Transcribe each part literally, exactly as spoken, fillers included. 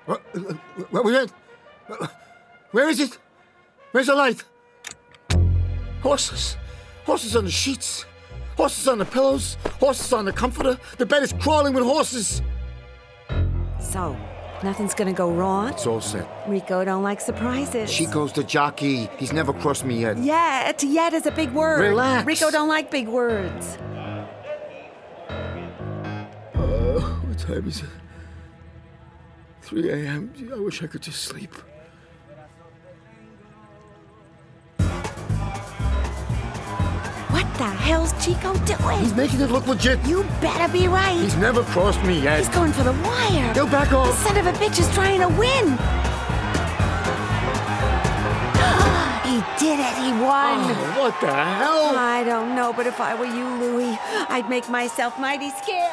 What? What was it? Where is it? Where's the light? Horses. Horses on the sheets. Horses on the pillows. Horses on the comforter. The bed is crawling with horses. So, nothing's gonna go wrong? It's all set. Rico don't like surprises. Chico's the jockey. He's never crossed me yet. Yet, yet is a big word. Relax. Rico don't like big words. Uh, what time is it? three a.m. I wish I could just sleep. What the hell's Chico doing? He's making it look legit. You better be right. He's never crossed me yet. He's going for the wire. He'll back The off. son of a bitch is trying to win. He did it. He won. Oh, what the hell? I don't know, but if I were you, Louie, I'd make myself mighty scared.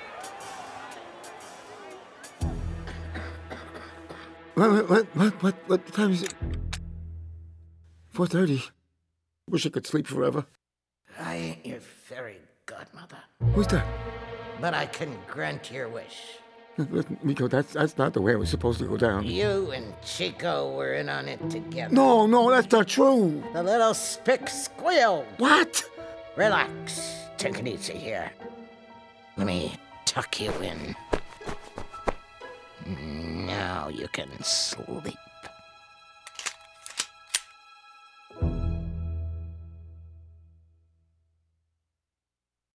What, what, what, what, what time is it? four thirty. Wish I could sleep forever. I ain't your fairy godmother, Who's that? but I can grant your wish. Listen, Rico, that's, that's not the way it was supposed to go down. You and Chico were in on it together. No, no, that's not true. The little spick squeal. What? Relax. Take it easy here. Let me tuck you in. Now you can sleep.